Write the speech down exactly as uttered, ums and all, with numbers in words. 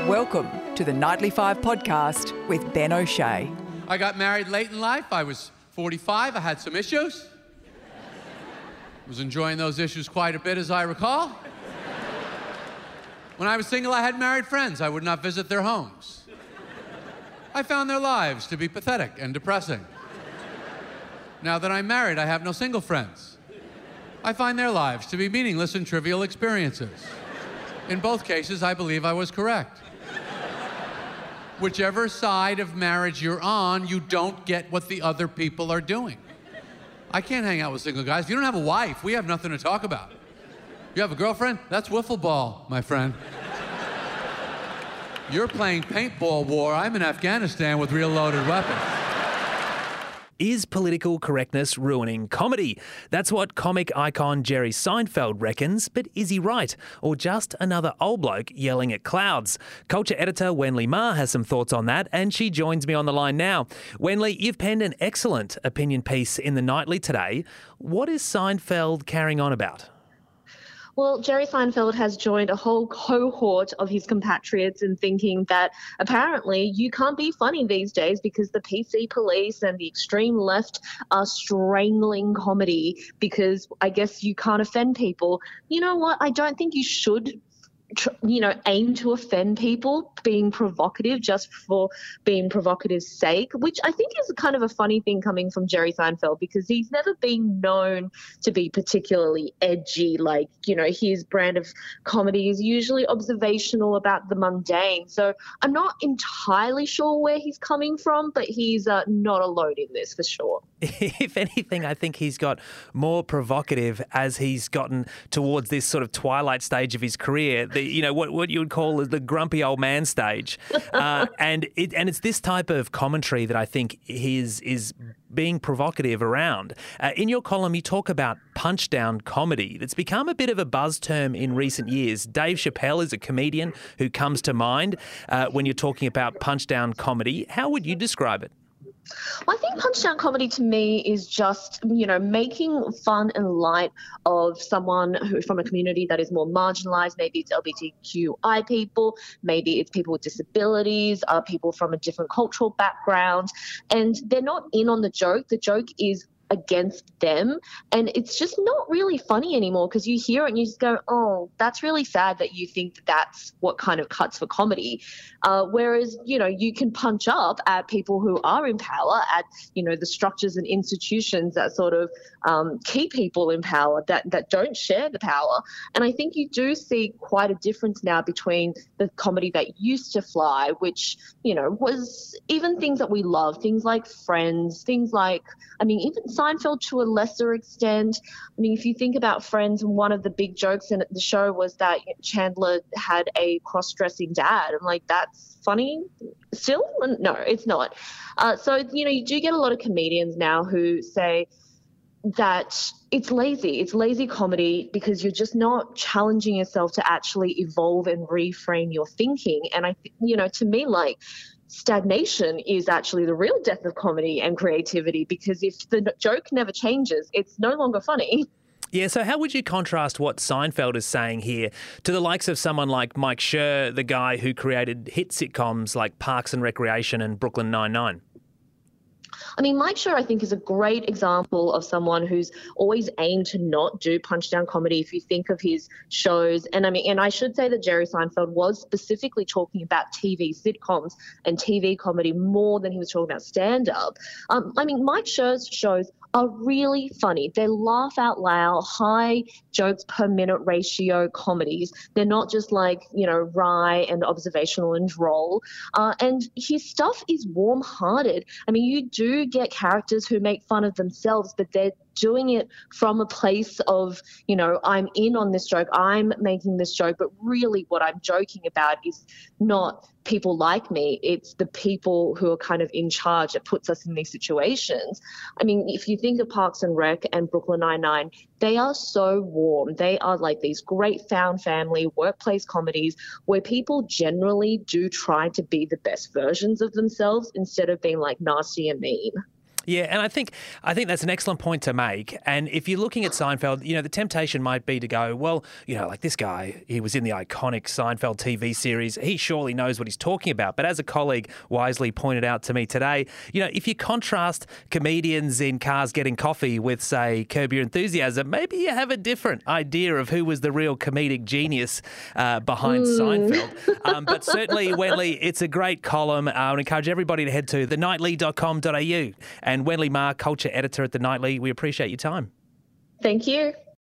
Welcome to the Nightly Five podcast with Ben O'Shea. I got married late in life. I was forty-five. I had some issues. Was enjoying those issues quite a bit, as I recall. When I was single, I had married friends. I would not visit their homes. I found their lives to be pathetic and depressing. Now that I'm married, I have no single friends. I find their lives to be meaningless and trivial experiences. In both cases, I believe I was correct. Whichever side of marriage you're on, you don't get what the other people are doing. I can't hang out with single guys. If you don't have a wife, we have nothing to talk about. You have a girlfriend? That's wiffle ball, my friend. You're playing paintball war. I'm in Afghanistan with real loaded weapons. Is political correctness ruining comedy? That's what comic icon Jerry Seinfeld reckons, but is he right? Or just another old bloke yelling at clouds? Culture editor Wenley Ma has some thoughts on that, and she joins me on the line now. Wenley, you've penned an excellent opinion piece in The Nightly today. What is Seinfeld carrying on about? Well, Jerry Seinfeld has joined a whole cohort of his compatriots in thinking that apparently you can't be funny these days because the P C police and the extreme left are strangling comedy because I guess you can't offend people. You know what? I don't think you should you know, aim to offend people, being provocative just for being provocative's sake, which I think is kind of a funny thing coming from Jerry Seinfeld because he's never been known to be particularly edgy. Like, you know, his brand of comedy is usually observational about the mundane. So I'm not entirely sure where he's coming from, but he's uh, not alone in this for sure. If anything, I think he's got more provocative as he's gotten towards this sort of twilight stage of his career. The, you know, what, what you would call the grumpy old man stage. Uh, and it, and it's this type of commentary that I think is, is being provocative around. Uh, in your column, you talk about punch-down comedy. That's become a bit of a buzz term in recent years. Dave Chappelle is a comedian who comes to mind uh, when you're talking about punch-down comedy. How would you describe it? Well, I think punch-down comedy to me is just, you know, making fun and light of someone who from a community that is more marginalised. Maybe it's L G B T Q I people, maybe it's people with disabilities, uh, people from a different cultural background, and they're not in on the joke. The joke is against them, and it's just not really funny anymore because you hear it and you just go, oh, that's really sad that you think that that's what kind of cuts for comedy. Uh, whereas, you know, you can punch up at people who are in power, at, you know, the structures and institutions that sort of um, keep people in power, that, that don't share the power. And I think you do see quite a difference now between the comedy that used to fly, which, you know, was even things that we love, things like Friends, things like, I mean, even Seinfeld to a lesser extent. I mean, if you think about Friends, one of the big jokes in the show was that Chandler had a cross-dressing dad. I'm like, that's funny still? No, it's not. Uh, so, you know, you do get a lot of comedians now who say that it's lazy. It's lazy comedy because you're just not challenging yourself to actually evolve and reframe your thinking. And I, you know, to me, like, stagnation is actually the real death of comedy and creativity because if the joke never changes, it's no longer funny. Yeah, so how would you contrast what Seinfeld is saying here to the likes of someone like Mike Schur, the guy who created hit sitcoms like Parks and Recreation and Brooklyn Nine-Nine? I mean, Mike Schur, I think, is a great example of someone who's always aimed to not do punch-down comedy if you think of his shows. And I mean, and I should say that Jerry Seinfeld was specifically talking about T V sitcoms and T V comedy more than he was talking about stand-up. Um, I mean, Mike Schur's shows are really funny. They're laugh out loud, high jokes per minute ratio comedies. They're not just like, you know, wry and observational and droll. Uh, and his stuff is warm-hearted. I mean, you do get characters who make fun of themselves, but they're doing it from a place of, you know, I'm in on this joke, I'm making this joke, but really what I'm joking about is not people like me, it's the people who are kind of in charge that puts us in these situations. I mean, if you think of Parks and Rec and Brooklyn Nine-Nine, they are so warm. They are like these great found family workplace comedies where people generally do try to be the best versions of themselves instead of being like nasty and mean. Yeah, and I think I think that's an excellent point to make. And if you're looking at Seinfeld, you know, the temptation might be to go, well, you know, like this guy, he was in the iconic Seinfeld T V series. He surely knows what he's talking about. But as a colleague wisely pointed out to me today, you know, if you contrast comedians in cars getting coffee with, say, Curb Your Enthusiasm, maybe you have a different idea of who was the real comedic genius uh, behind mm. Seinfeld. Um, but certainly, Wenley, it's a great column. Uh, I would encourage everybody to head to the nightly dot com dot a u. And Wenley Ma, culture editor at The Nightly, we appreciate your time. Thank you.